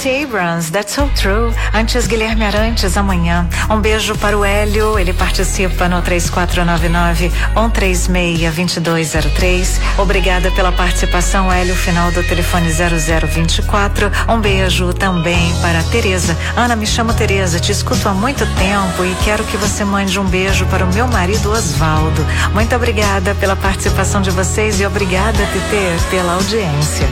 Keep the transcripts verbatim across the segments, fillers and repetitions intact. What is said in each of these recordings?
Stacey Abrams, That's So True. Antes, Guilherme Arantes, Amanhã. Um beijo para o Hélio, ele participa no três quatro nove nove, um três seis, dois dois zero três. Obrigada pela participação, Hélio, final do telefone zero zero vinte e quatro. Um beijo também para a Tereza. Ana, me chamo Tereza, te escuto há muito tempo e quero que você mande um beijo para o meu marido Osvaldo. Muito obrigada pela participação de vocês e obrigada, Tete, pela audiência.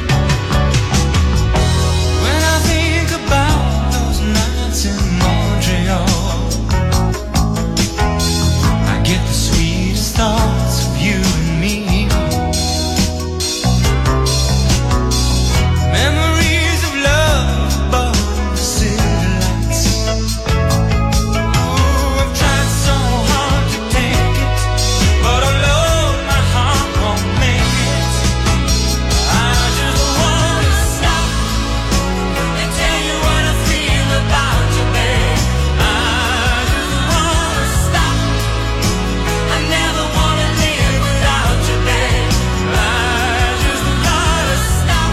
Thoughts of you and me, memories of love above the city lights. Ooh, I've tried so hard to take it, but I know my heart won't make it. I just wanna stop and tell you what I feel about you, babe. I just wanna stop. I never wanna live without you, babe. I just gotta stop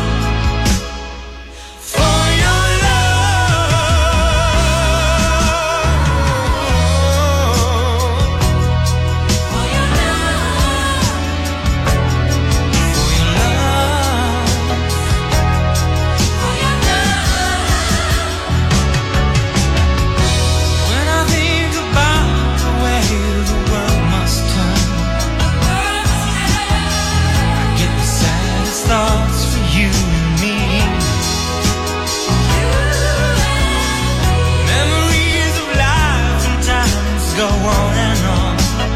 for your love, for your love, for your love, for your love. When I think about the way the world must turn, I get the saddest thoughts for you and me. Memories of life and times go on and on.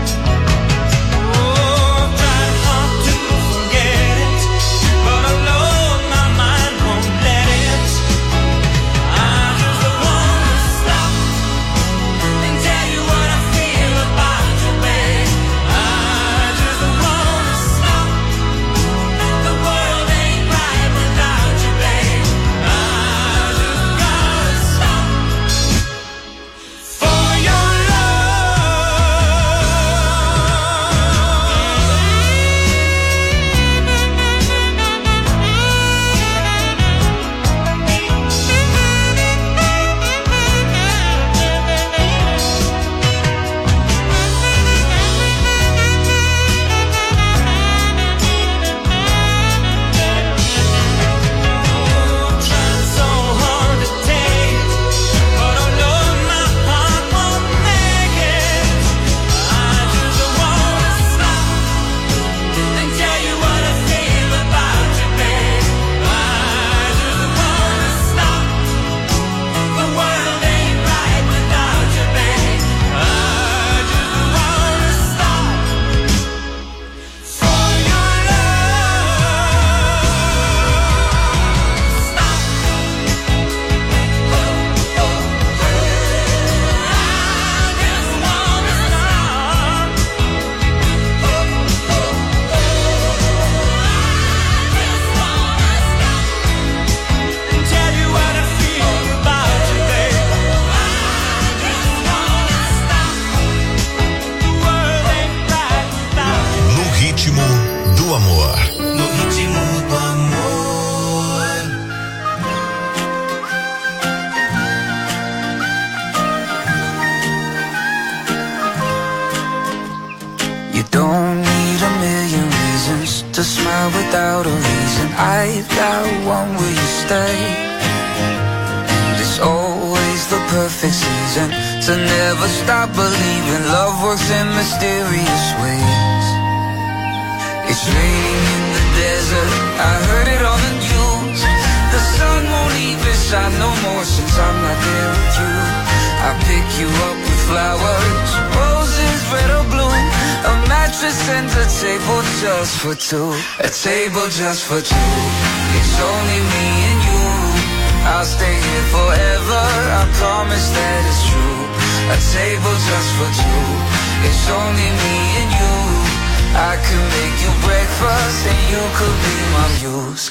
Oh, I've tried hard to forget it, but I know my mind won't let it. I just wanna stop and tell you what I feel about you, babe. I just wanna stop. The world ain't right without you, babe. I just gotta stop for your to smile without a reason. I've got one, will you stay? And it's always the perfect season to never stop believing love works in mysterious ways. It's raining in the desert, I heard it on the news. The sun won't even shine no more since I'm not there with you. I pick you up with flowers, roses, red or blue, a mattress and a table just for two. A table just for two. It's only me and you. I'll stay here forever, I promise that it's true. A table just for two. It's only me and you. I could make you breakfast and you could be my muse.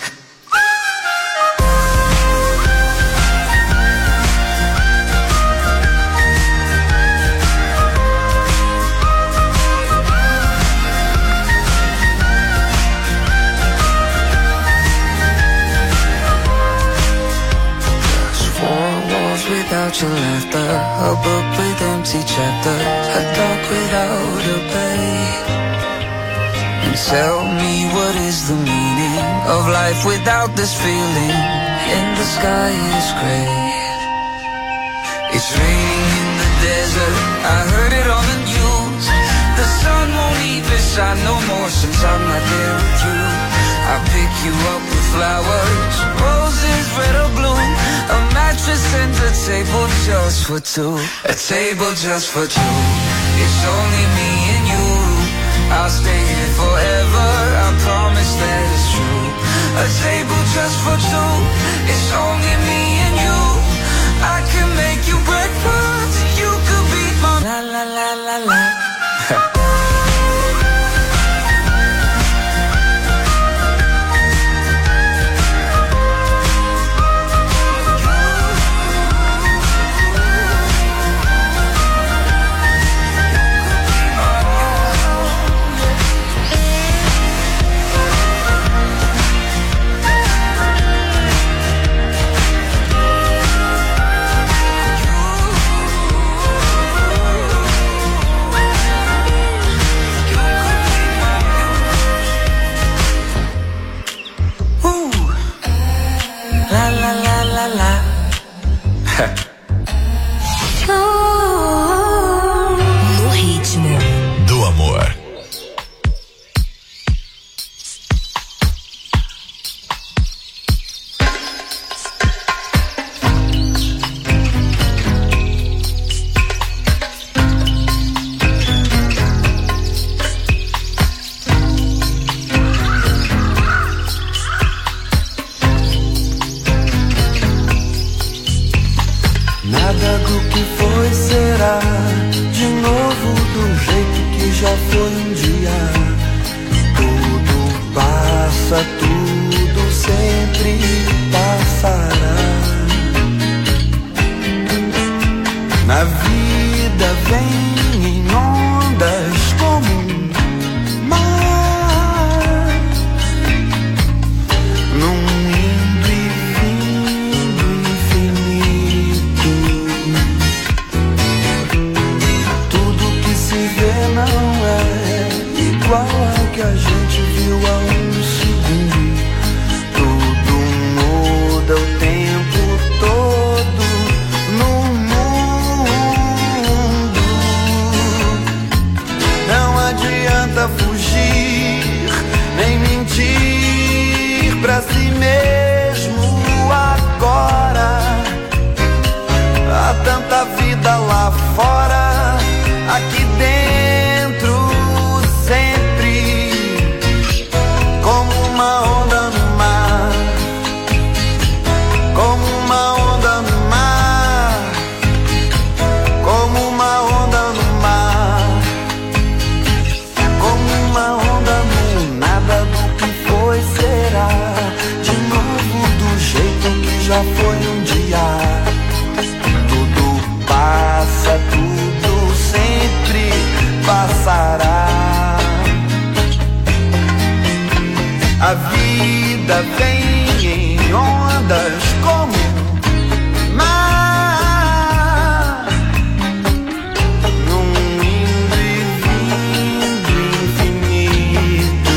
without your laughter, a book with empty chapters, a dog without a bay. And tell me, what is the meaning of life without this feeling? And the sky is gray. It's raining in the desert, I heard it on the news. The sun won't even shine no more since I'm not there with you. I pick you up with flowers, roses red or blue, a mattress and a table just for two, a table just for two. It's only me and you, I'll stay here forever, I promise that it's true. A table just for two, it's only me and you. I can make you breakfast, you could be my la la la la la. No ritmo do amor. Nada do que foi será de novo do jeito que já foi um dia. Tudo passa, tudo sempre passará. Na vida vem em ondas como um mar, num indo e vindo infinito. Tudo que se vê não é igual ao que a gente viu há um segundo. Tudo muda o tempo todo no mundo. Não adianta fugir nem mentir pra si mesmo agora. Há tanta vida lá fora, aqui dentro sempre, como uma onda no mar, como uma onda no mar, como uma onda no mar, como uma onda no nada do que foi será, de novo do jeito que já foi um dia. Tudo passa, tudo sempre passará. A vida vem em ondas como um mar, num indo e vindo infinito.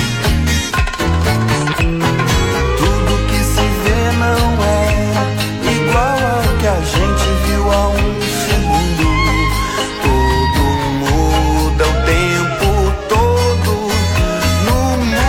Tudo que se vê não é igual ao que a gente viu há um segundo. Tudo muda o tempo todo no mundo.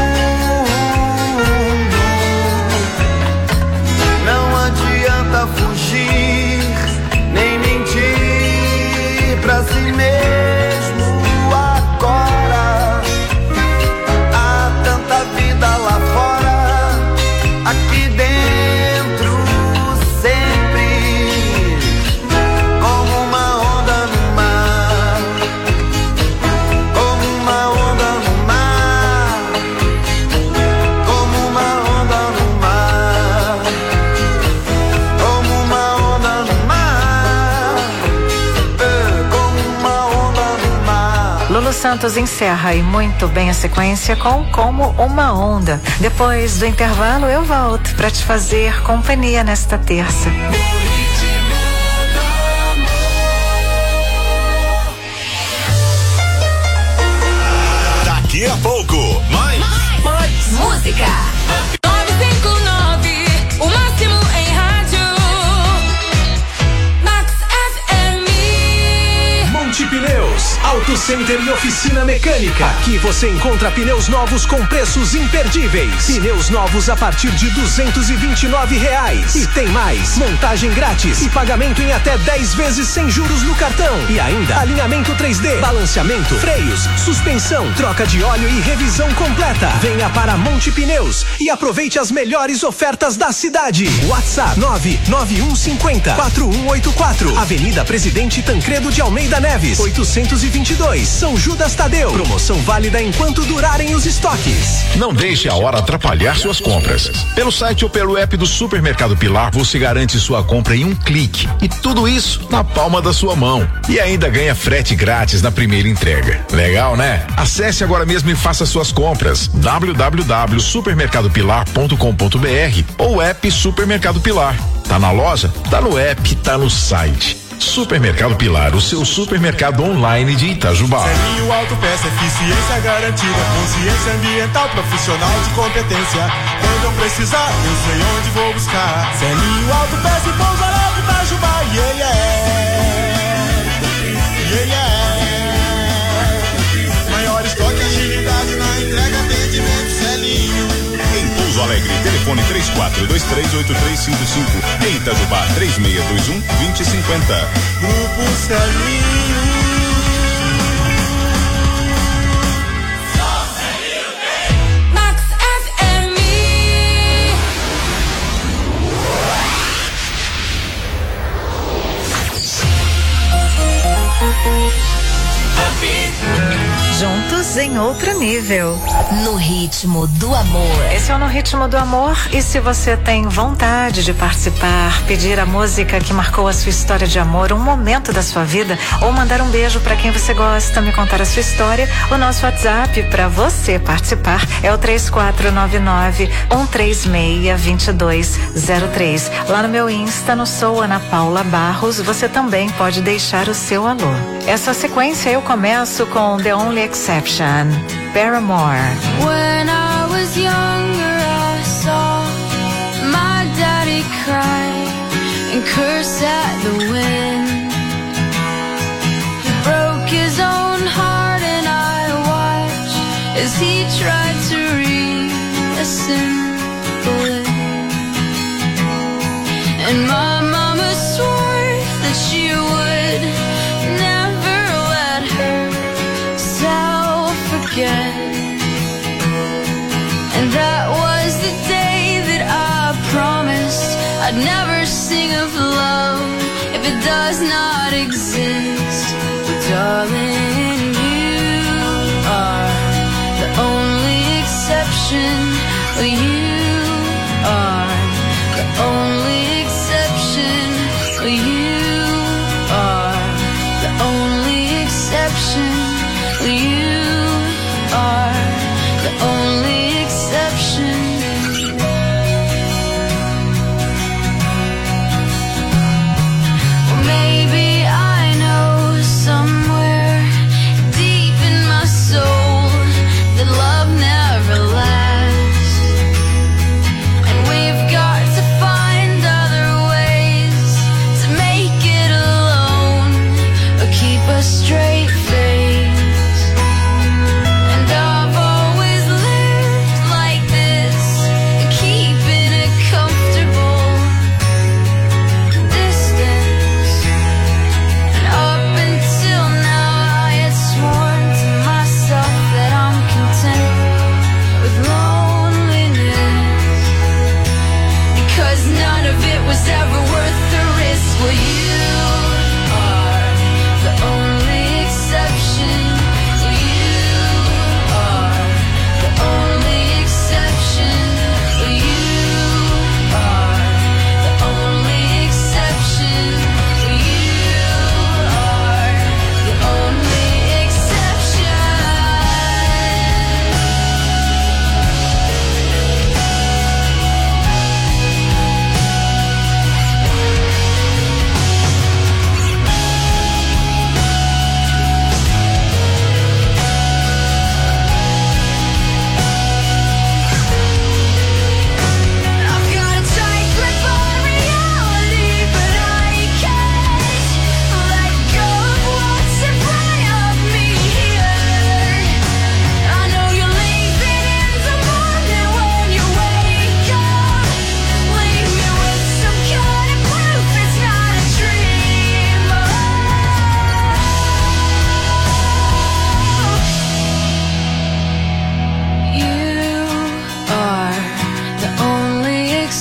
Não adianta fugir nem mentir pra si mesmo agora. Há tanta vida lá fora, aqui dentro sempre, como uma onda no mar, como uma onda no mar, como uma onda no mar, como uma onda no mar, eh, como uma onda no mar. Lulu Santos encerra e muito bem a sequência com Como uma Onda. Depois do intervalo eu volto para te fazer companhia nesta terça. No ritmo daqui a pouco. Mais. Mais. Mais. Música. nove cinco nove, o máximo em rádio. Max F M. Monte Pneus, Auto Center e oficina mecânica. Aqui você encontra pneus novos com preços imperdíveis. Pneus novos a partir de duzentos e vinte e nove reais. E tem mais, montagem grátis e pagamento em até dez vezes sem juros no cartão. E ainda alinhamento três D, balanceamento, freios, suspensão, troca de óleo e revisão completa. Venha para Monte Pneus e aproveite as melhores ofertas da cidade. WhatsApp nove nove um cinco zero quatro um oito quatro. Avenida Presidente Tancredo de Almeida Neves, oitocentos e vinte e dois, São Judas Tadeu. Promoção válida enquanto durarem os estoques. Não deixe a hora atrapalhar suas compras. Pelo site ou pelo app do Supermercado Pilar, você garante sua compra em um clique. E tudo isso na palma da sua mão. E ainda ganha frete grátis na primeira entrega. Legal, né? Acesse agora mesmo e faça suas compras. w w w ponto supermercado pilar ponto com ponto b r ou app Supermercado Pilar. Tá na loja? Tá no app, tá no site. Supermercado Pilar, o seu supermercado online de Itajubá. Selinho Autopeça, eficiência garantida, consciência ambiental, profissional de competência. Quando eu precisar, eu sei onde vou buscar. Selinho Autopeça e Pouso Alegre, Itajubá, yeah, yeah. Yeah, yeah. Maior estoque, agilidade na entrega, atendimento, Selinho. Em Pouso Alegre, telefone três quatro dois três oito três cinco cinco. Em Itajubá, três seis dois um dois zero cinco zero. Grupo Selinho. Max F M. Juntos em outro nível. No ritmo do amor. Esse é o No Ritmo do Amor. E se você tem vontade de participar, pedir a música que marcou a sua história de amor, um momento da sua vida, ou mandar um beijo para quem você gosta, me contar a sua história, o nosso WhatsApp para você participar é o três quatro nove nove um três seis dois dois zero três. Lá no meu Insta, no Sou Ana Paula Barros, você também pode deixar o seu alô. Essa sequência eu começo com The Only Exception, Paramore. When I was younger, I saw my daddy cry and curse at the wind. He broke his own heart and I watched as he tried to reassemble it. And my mama swore that she would never let herself forget. And that was the day that I promised I'd never sing of love if it does not exist. But darling, you are the only exception. You are the only exception. You are the only exception. You are the only exception. Well, maybe I know somewhere deep in my soul that love never lasts.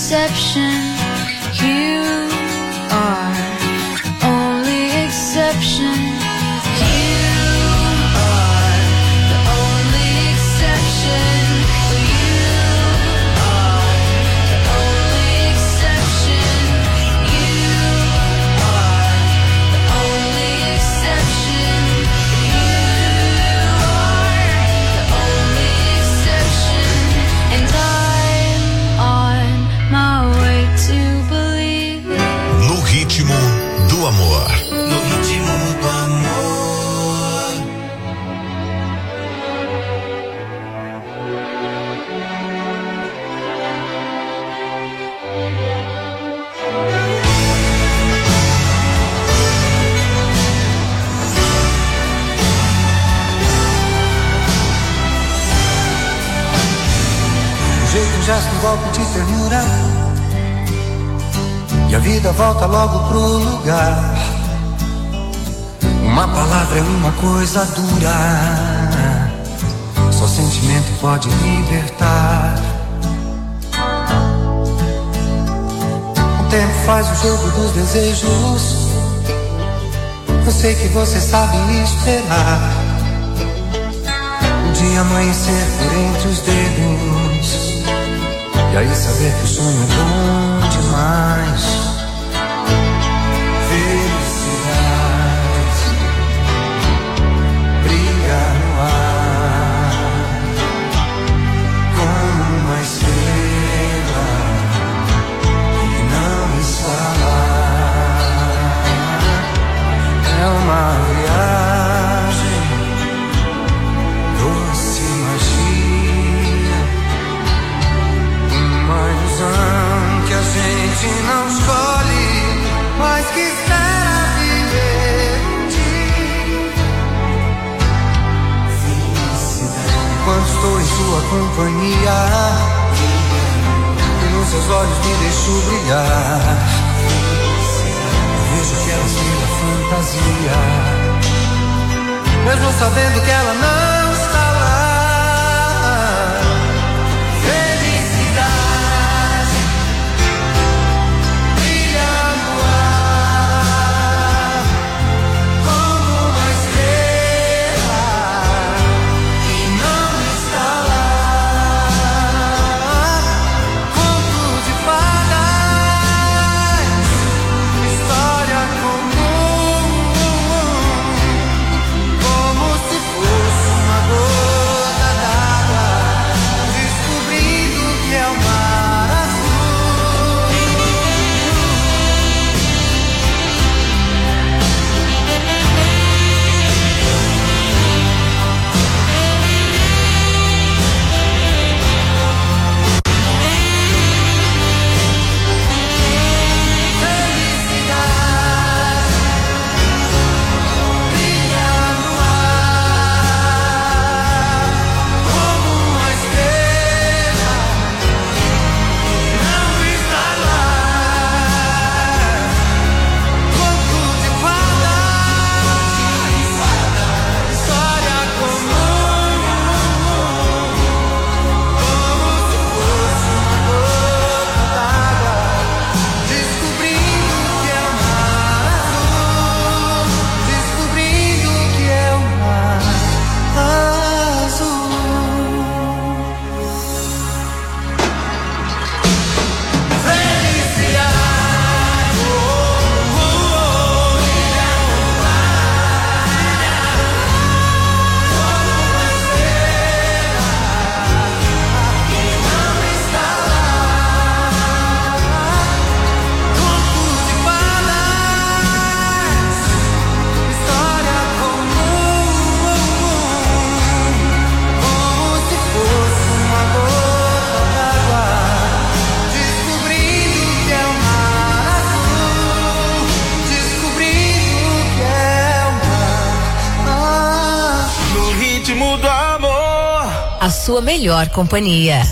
exception. You are the only exception. You are the only exception. You are the only exception. You are the only exception. You are the only exception. And I'm on my way to believe it. No ritmo do amor. No ritmo do amor. Um jeito, um gesto, um golpe de ternura, e a vida volta logo pro lugar. Uma palavra é uma coisa dura, só sentimento pode libertar. O tempo faz o jogo dos desejos, eu sei que você sabe esperar. Um dia amanhecer por entre os dedos, e aí saber que o sonho é bom demais. Felicidade brilha no ar como uma estrela que não está lá. É uma viagem, doce magia, uma ilusão que a gente não escolhe, mas que espera viver um dia. Felicidade. Quando estou em sua companhia, e nos seus olhos me deixo brilhar, eu vejo que ela vira fantasia, mesmo sabendo que ela não está lá. Felicidade brilha no ar como uma estrela que não está lá. Conto de fadas, história comum, como se fosse uma gota d'água, descobrindo que é o mar azul. Felicidade brilha no ar como uma estrela que não está lá. Conto de fadas, história comum, como se fosse uma gota d'água, descobrindo que é o mar azul, descobrindo que é o mar azul. Felicidade, oh, oh, oh, brilha no ar como uma estrela que não está lá. Conto de fadas, história comum, como se fosse uma gota d'água, descobrindo que é o mar azul, descobrindo que é o mar azul. No ritmo do amor. A sua melhor companhia.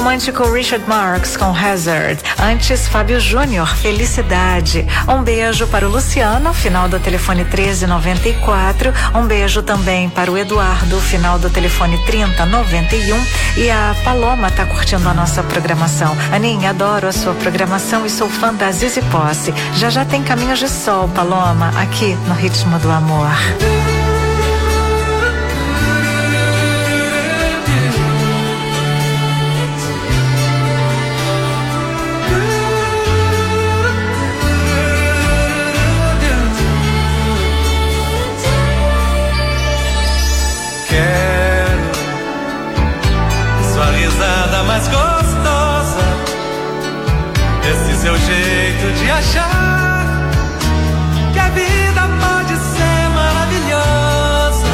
Romântico Richard Marx com Hazard. Antes, Fábio Júnior, Felicidade. Um beijo para o Luciano, final do telefone treze noventa e quatro. Um beijo também para o Eduardo, final do telefone trinta noventa e um. E a Paloma tá curtindo a nossa programação. Aninha, adoro a sua programação e sou fã da Zizi Posse. Já já tem Caminhos de Sol, Paloma, aqui no Ritmo do Amor. Mais gostosa, esse seu jeito de achar que a vida pode ser maravilhosa.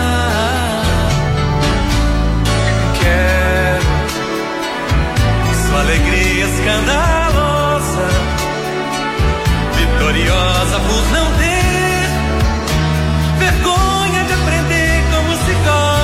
Quero sua alegria escandalosa, vitoriosa por não ter vergonha de aprender como se gosta.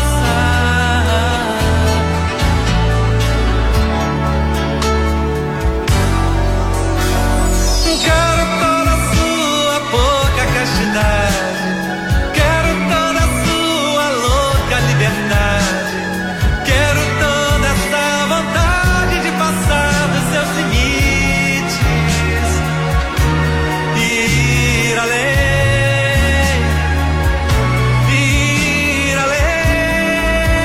Quero toda sua louca liberdade. Quero toda essa vontade de passar dos seus limites e ir além, ir além.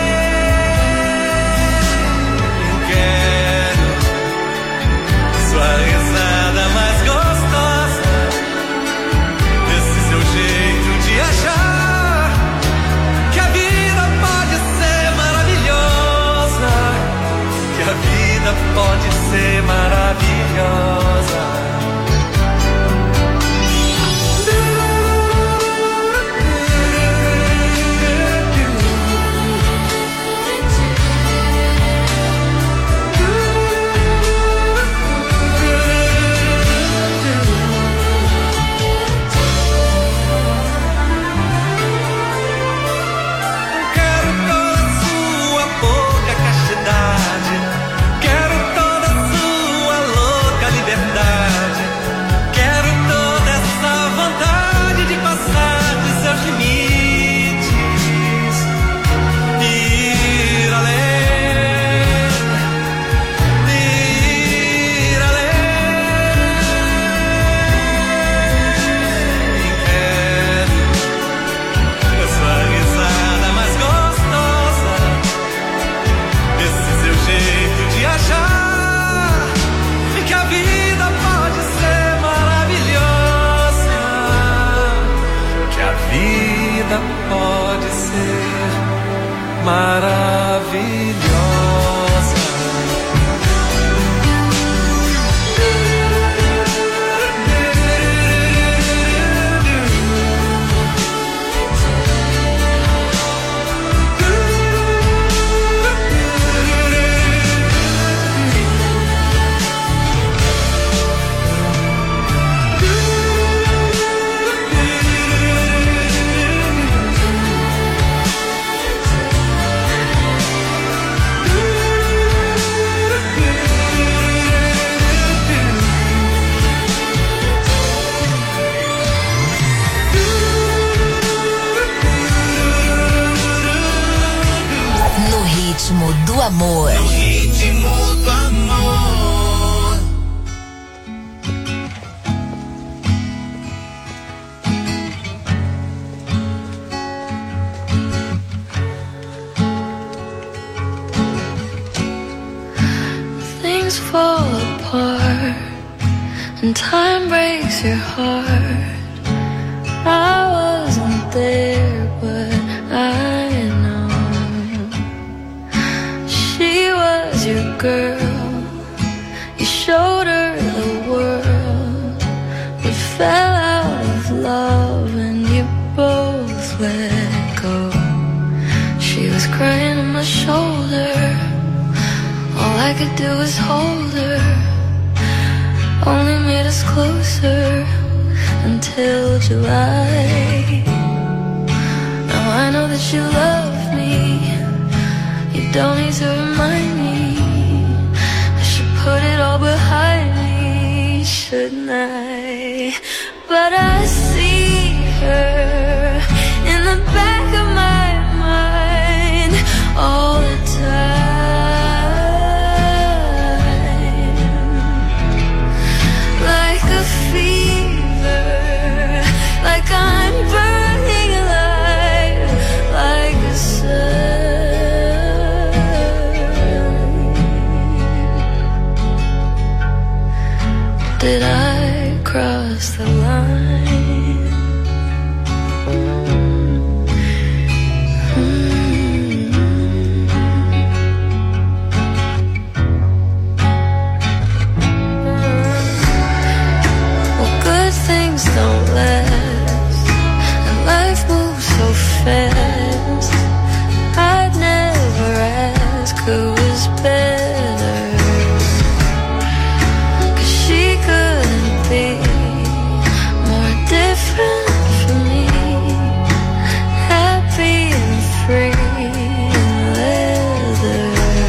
Quero sua risada mais gostosa, jeito de achar que a vida pode ser maravilhosa, que a vida pode ser maravilhosa. Pode ser maravilhosa. Ritmo do Amor. No ritmo do amor. Things fall apart and time breaks your heart. I wasn't there, but I know she was your girl. You showed her the world, but fell out of love and you both let go. She was crying on my shoulder, all I could do was hold her. Only made us closer until July. Now I know that you love me. You don't need to remind me. tonight, but I see her in the back of my mind all the time, like a fever, like I'm burning alive, like a sun. Did I cross the line? Mm-hmm. Well, good things don't last, and life moves so fast. I'd never ask who was better, 'cause she couldn't be more different from me, happy and free and leather.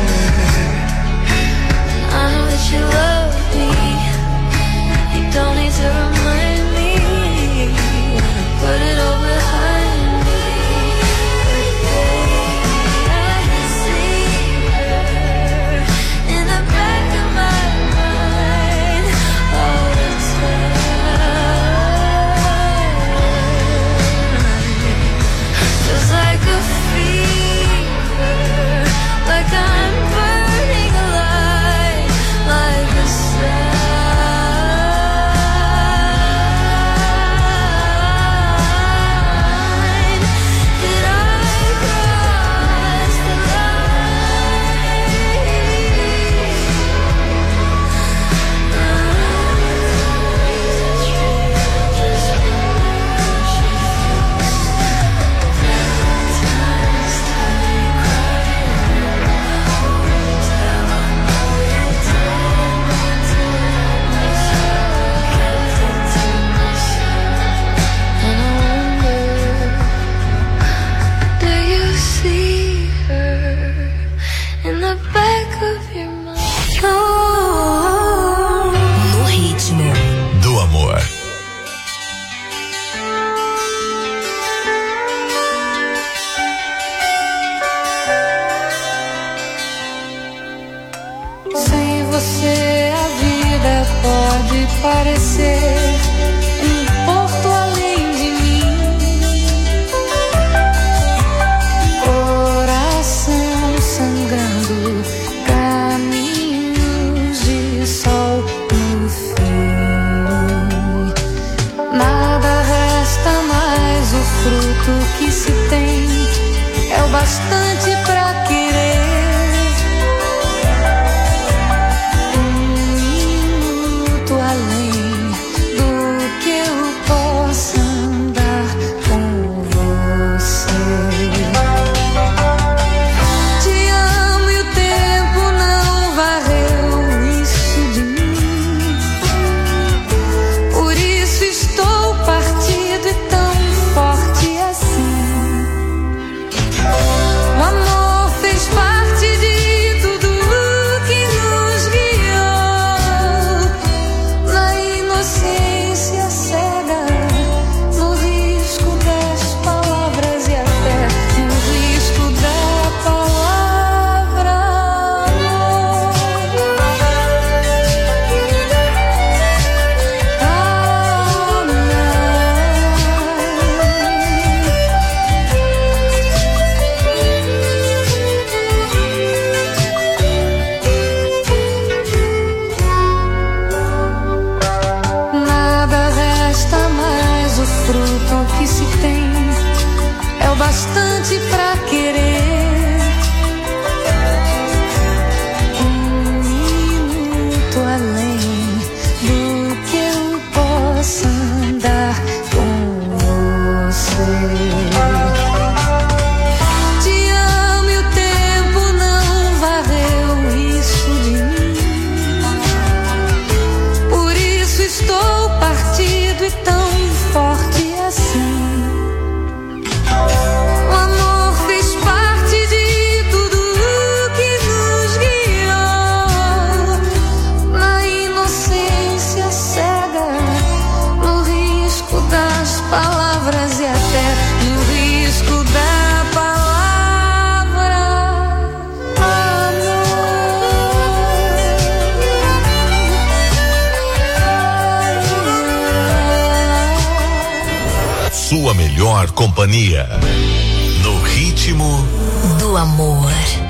And I know that you love me, you don't need to remind me, put it all behind me. But baby, I can see her in the back of my mind all the time. Just like a fever, like I'm burning alive, like a sign. Did I cross the do you see her in the back of your mind? Oh. No ritmo Do amor. Sem você a vida pode parecer um porto além de mim. Coração sangrando, caminhos de sol no fim. Nada resta mais, o fruto que se tem é o bastante pra querer. Um minuto além do que eu possa andar com você. Te amo e o tempo não varreu isso de mim. Por isso estou partido e tão forte assim. O amor fez parte de tudo que nos guiou, na inocência cega, no risco das palavras e até no risco da palavra amor. Nada resta mais, o fruto que se tem é o bastante pra querer. Um minuto além do que eu possa andar com você. Te amo e o tempo não varreu isso de mim. Por isso estou partido e tão forte assim. O amor fez parte de tudo que nos guiou, na inocência cega. palavras e até no risco da palavra amor. Sua melhor companhia no ritmo do amor.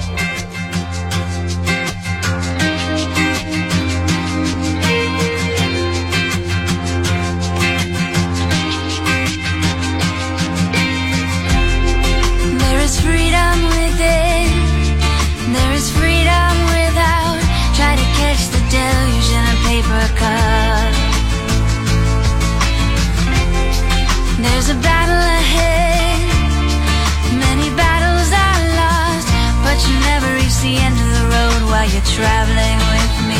There's a battle ahead, many battles are lost, but you never reach the end of the road while you're traveling with me.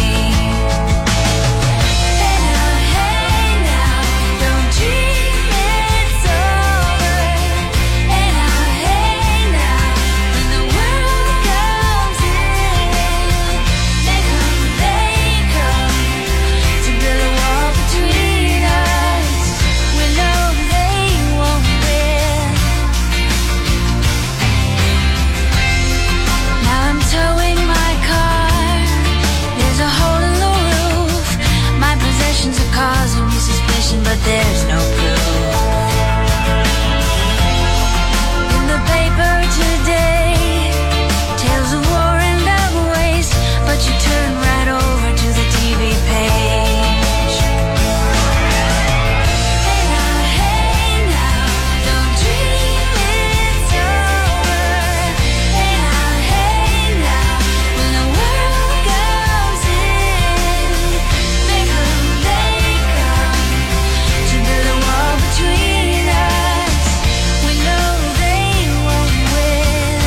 Hey now, hey now, don't dream it's over. Hey now, hey now, when the world comes in, they come, they come to build a wall between us. We know they won't win. Now I'm towing my car. There's a hole in the roof. My possessions are causing me suspicion, but there's no proof. In the paper today, tales of war and of waste, but you turn right over to the T V page. Hey now, hey now, don't dream it's over. Hey now, hey now, when the world goes in, they come, they come to build a wall between us. We know they won't win.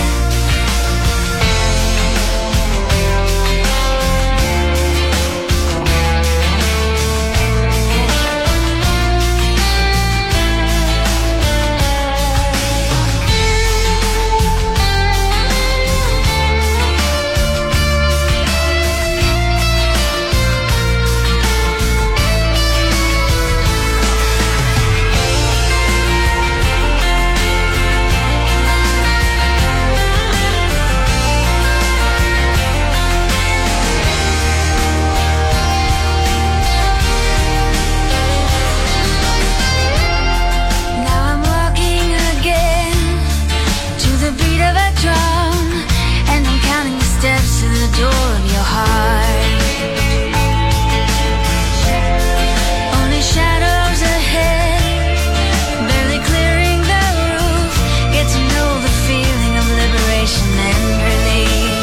Now I'm walking again to the beat of a drum, and I'm counting the steps to the door of your heart. Only shadows ahead, barely clearing the roof. Get to know the feeling of liberation and relief.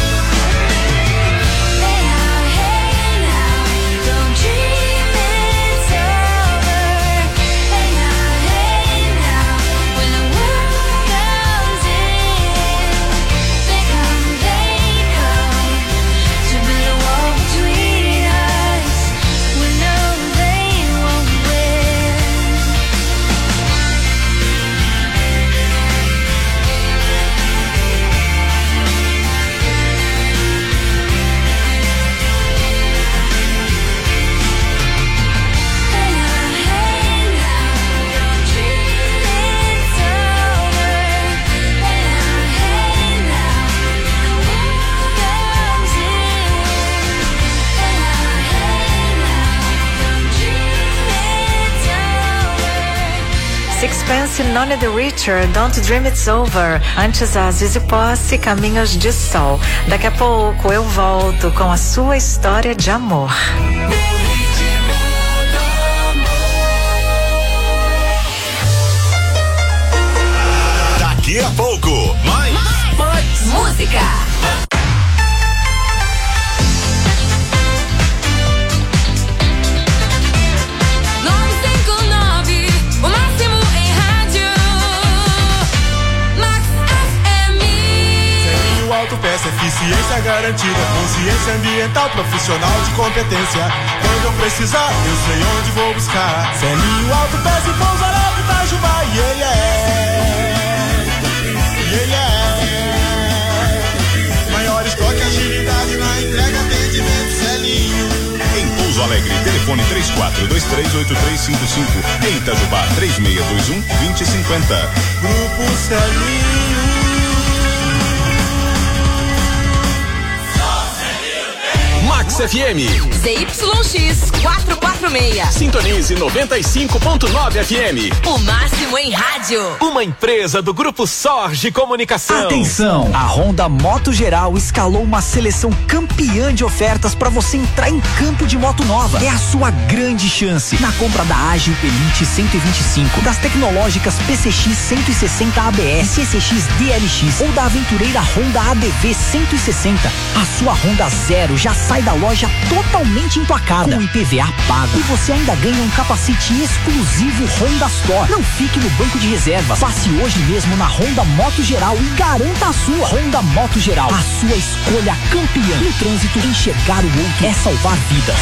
Hey now, hey now, don't dream it's over. Hey now, hey now, when the world comes in, they come, they come to build a wall between us. We know they won't win. Hey now, hey now, don't dream it's over. Hey now, hey now, when the world comes in. Hey now, hey now, don't dream it's over. Sixpence, None the Richer, Don't Dream It's Over. Antes a Zizi Posse, Caminhos de Sol. Daqui a pouco eu volto com a sua história de amor. daqui a pouco. Mais, mais música. Peça, eficiência garantida, consciência ambiental, profissional de competência. Quando eu precisar, eu sei onde vou buscar. Celinho Alto Peça e Pouso Alegre, Itajubá. E ele é, e ele é maior estoque, agilidade na entrega, atendimento. Celinho em Pouso Alegre, telefone três três quatro dois três oito três cinco cinco. Em Itajubá, três seis dois um, dois zero cinco zero. Grupo Celinho. Max F M. Z Y X quatrocentos e quarenta e seis. Sintonize noventa e cinco ponto nove F M. O máximo em rádio. Uma empresa do Grupo Sorge Comunicação. Atenção! A Honda Moto Geral escalou uma seleção campeã de ofertas para você entrar em campo de moto nova. É a sua grande chance. Na compra da Ágil Elite cento e vinte e cinco, das tecnológicas P C X cento e sessenta A B S, C C X D L X ou da aventureira Honda A D V cento e sessenta, a sua Honda Zero já sai da loja totalmente emplacada, com I P V A pago, e você ainda ganha um capacete exclusivo Honda Store. Não fique no banco de reservas, passe hoje mesmo na Honda Moto Geral e garanta a sua. Honda Moto Geral, a sua escolha campeã. No trânsito, enxergar o outro é salvar vidas.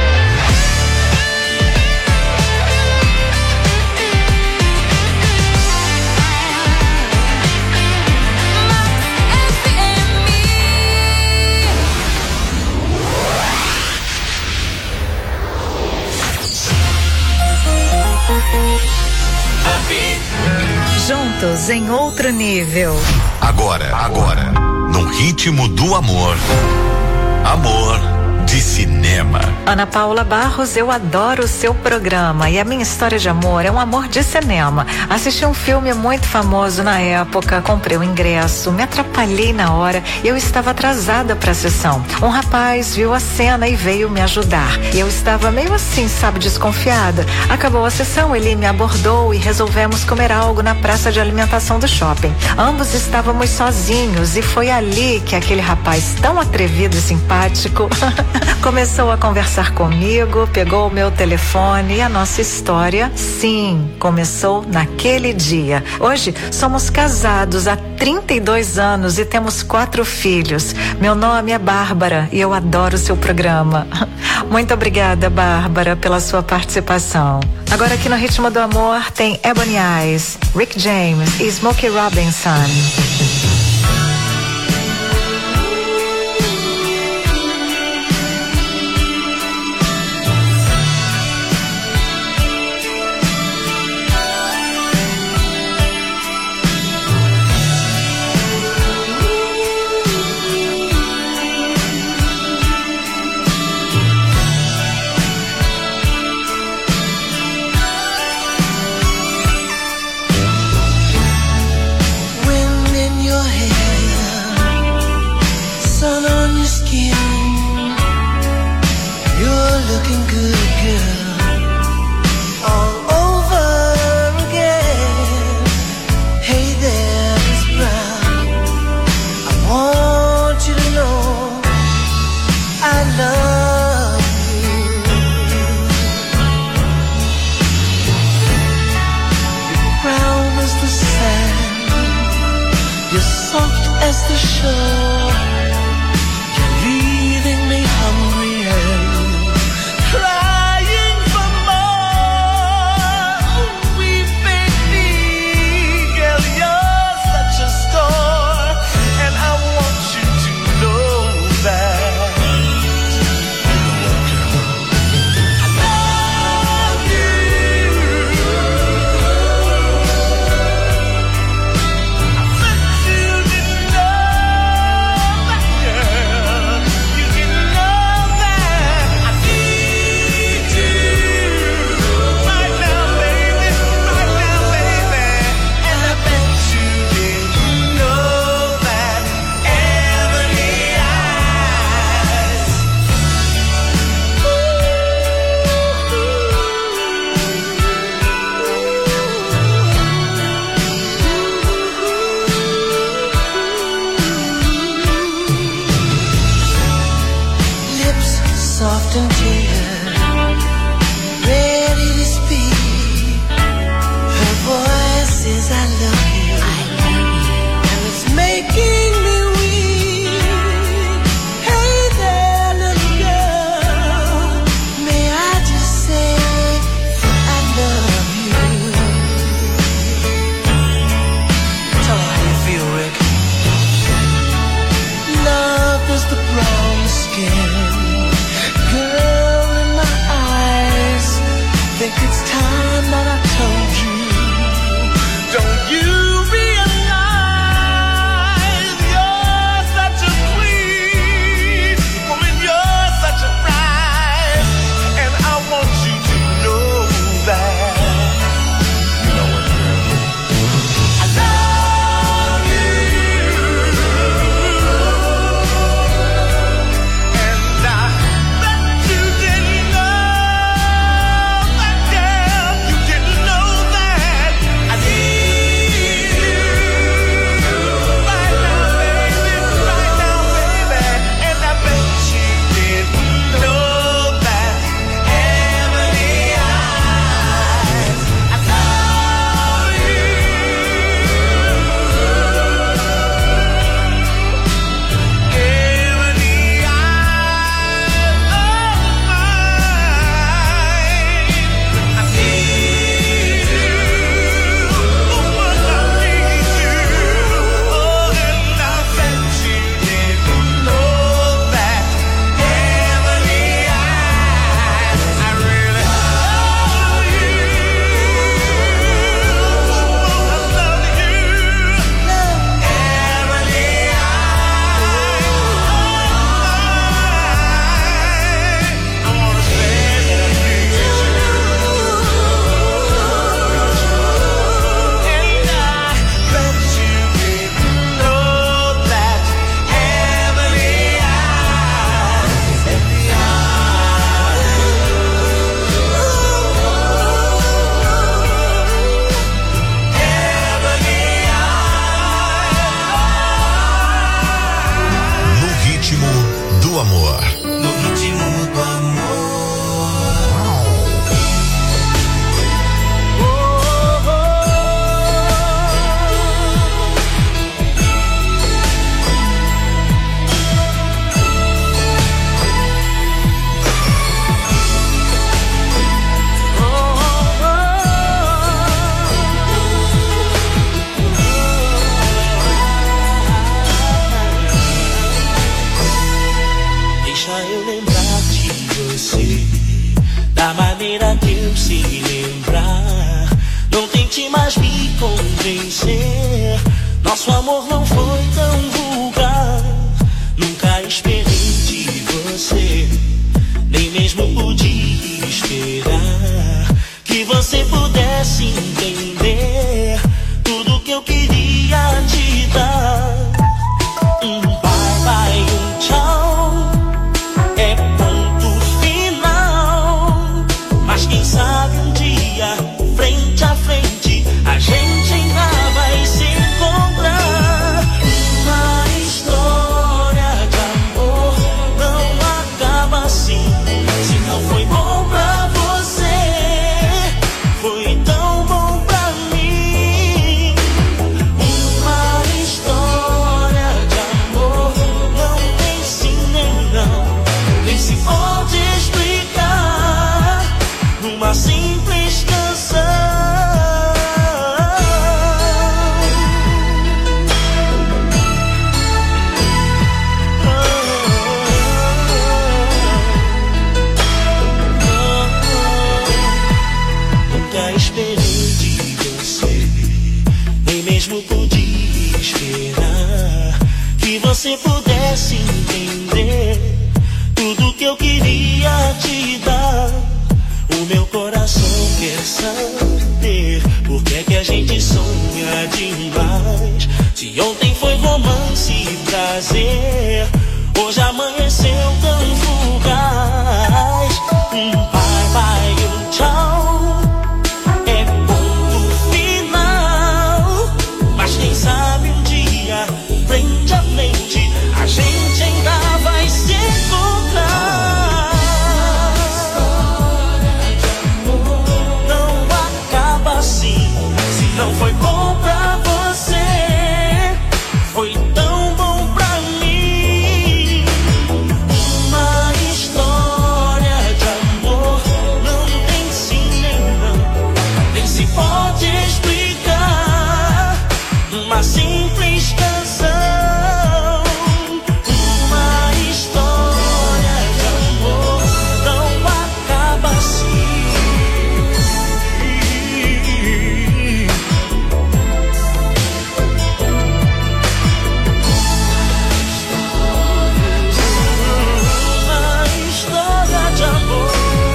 Juntos em outro nível. Agora, agora, no ritmo do amor. Amor de cinema. Ana Paula Barros, eu adoro o seu programa e a minha história de amor é um amor de cinema. Assisti um filme muito famoso na época, comprei o ingresso, me atrapalhei na hora e eu estava atrasada para a sessão. Um rapaz viu a cena e veio me ajudar. Eu estava meio assim, sabe, desconfiada. Acabou a sessão, ele me abordou e resolvemos comer algo na praça de alimentação do shopping. Ambos estávamos sozinhos e foi ali que aquele rapaz tão atrevido e simpático começou a conversar comigo, pegou o meu telefone e a nossa história, sim, começou naquele dia. Hoje somos casados há trinta e dois anos e temos quatro filhos. Meu nome é Bárbara e eu adoro o seu programa. Muito obrigada, Bárbara, pela sua participação. Agora aqui no Ritmo do Amor tem Ebony Eyes, Rick James e Smokey Robinson. When tente mais me convencer. Nosso amor não foi tão vulgar. Nunca esperei de você, nem mesmo podia esperar que você pudesse entender tudo que eu queria te dar. Um bye bye, um tchau, é ponto final. Mas quem sabe um dia, frente a frente, a gente ainda vai se encontrar. Uma história de amor não acaba assim. Se não foi bom pra você, foi tão bom pra mim. Uma história de amor não tem sim nem não, nem se pode explicar numa simples canção. Nunca esperei de você, nem mesmo podia esperar que você pudesse entender tudo que eu queria te dar. O meu coração quer saber por que é que a gente sonha demais. Se ontem foi romance e prazer, hoje amanheceu tão fugaz. Um bye bye, um tchau, é ponto final. Mas quem sabe um dia, frente a frente, a gente ainda vai se encontrar. Não acaba assim. Se não foi bom pra você, foi tão bom pra mim. Uma história de amor não tem sim nem não, nem se pode explicar numa simples canção. Uma história de amor não acaba assim. Uma história de amor.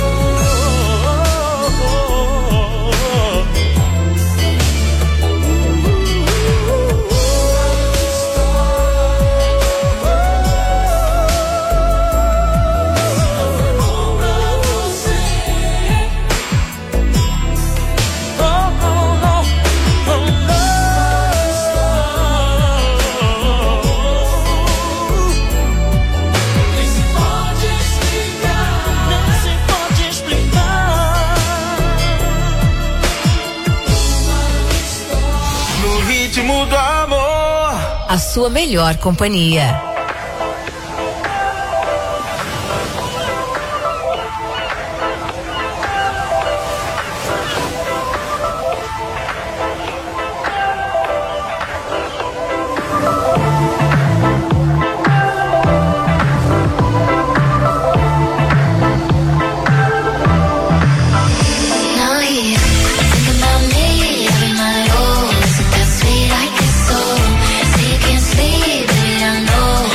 No ritmo do amor. A sua melhor companhia. Now here, think about me every night. Oh, is it that sweet I get so? Say you can't sleep, baby, I know.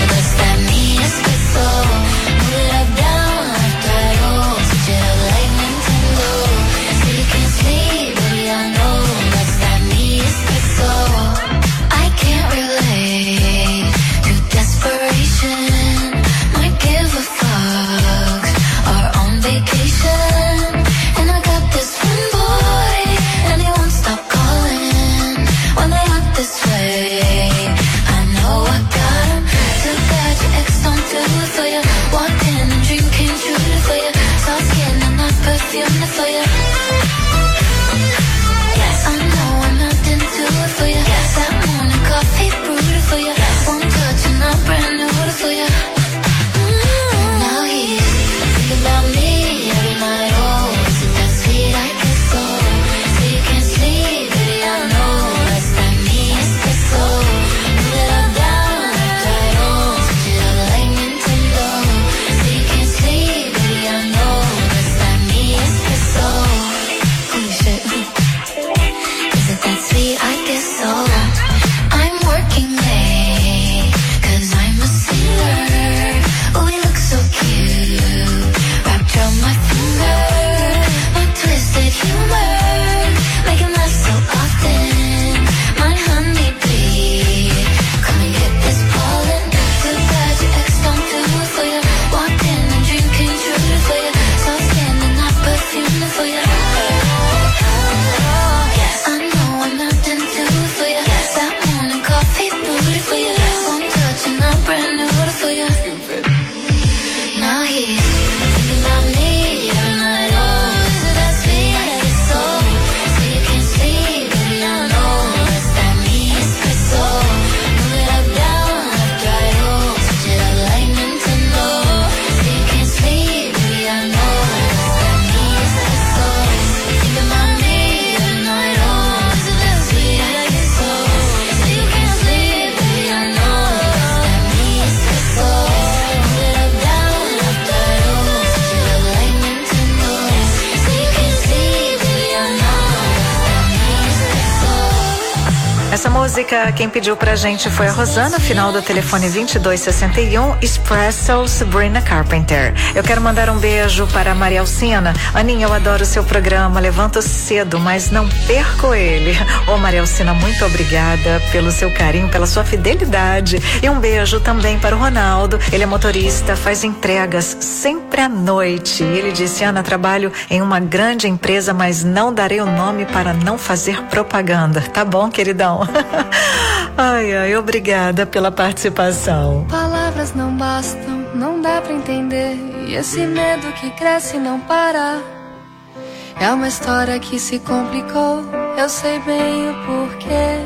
Essa música, quem pediu pra gente foi a Rosana, final do telefone vinte e dois sessenta e um, Espresso, Sabrina Carpenter. Eu quero mandar um beijo para a Maria Alcina. Aninha, eu adoro o seu programa, levanto cedo, mas não perco ele. Ô Maria Alcina, muito obrigada pelo seu carinho, pela sua fidelidade. E um beijo também para o Ronaldo, ele é motorista, faz entregas sempre à noite. E ele disse, Ana, trabalho em uma grande empresa, mas não darei o nome para não fazer propaganda. Tá bom, queridão? Ai, ai, obrigada pela participação. Palavras não bastam, não dá pra entender. E esse medo que cresce e não para. É uma história que se complicou, eu sei bem o porquê.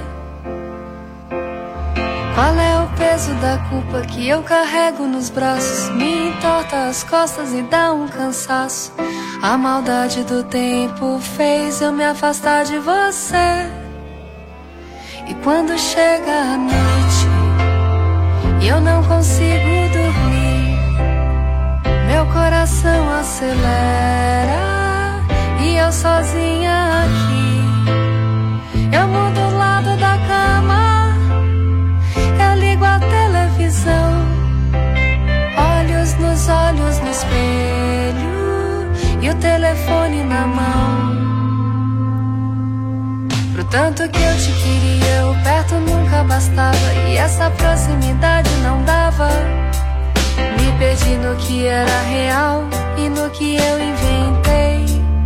Qual é o peso da culpa que eu carrego nos braços? Me entorta as costas e dá um cansaço. A maldade do tempo fez eu me afastar de você. E quando chega a noite e eu não consigo dormir, meu coração acelera e eu sozinha aqui. Eu mudo o lado da cama, eu ligo a televisão, olhos nos olhos no espelho e o telefone na mão. Pro tanto que eu te queria, o perto nunca bastava e essa proximidade não dava. Me perdi no que era real e no que eu inventei.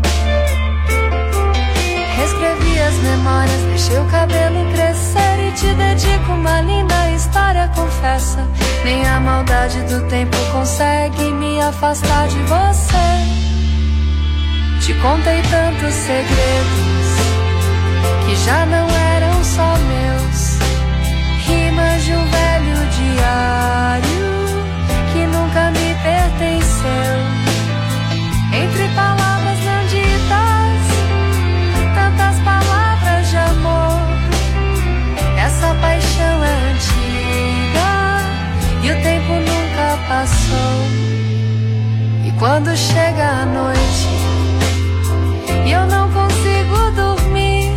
Reescrevi as memórias, deixei o cabelo crescer e te dedico uma linda história, confessa. Nem a maldade do tempo consegue me afastar de você. Te contei tantos segredos que já não eram só meus, rimas de um velho diário que nunca me pertenceu. Entre palavras não ditas, tantas palavras de amor. Essa paixão é antiga e o tempo nunca passou. E quando chega a noite e eu não consigo dormir,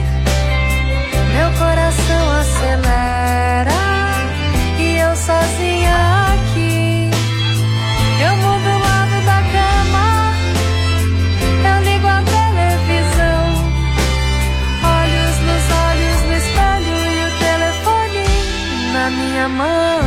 meu coração acelera e eu sozinha aqui. Eu mudo o lado da cama, eu ligo a televisão, olhos nos olhos no espelho e o telefone na minha mão.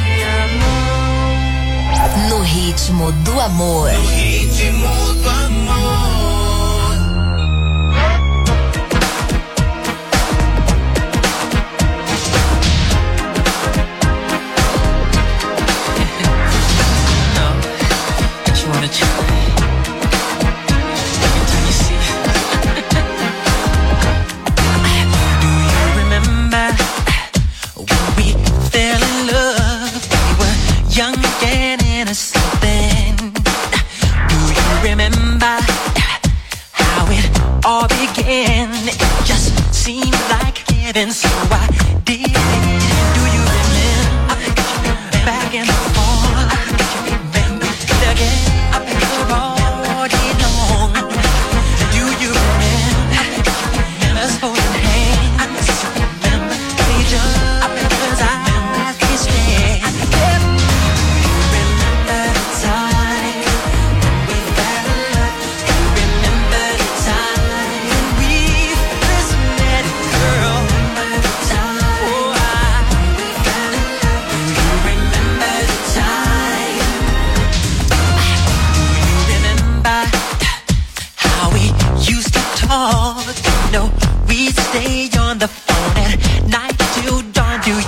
Do amor. No ritmo do amor.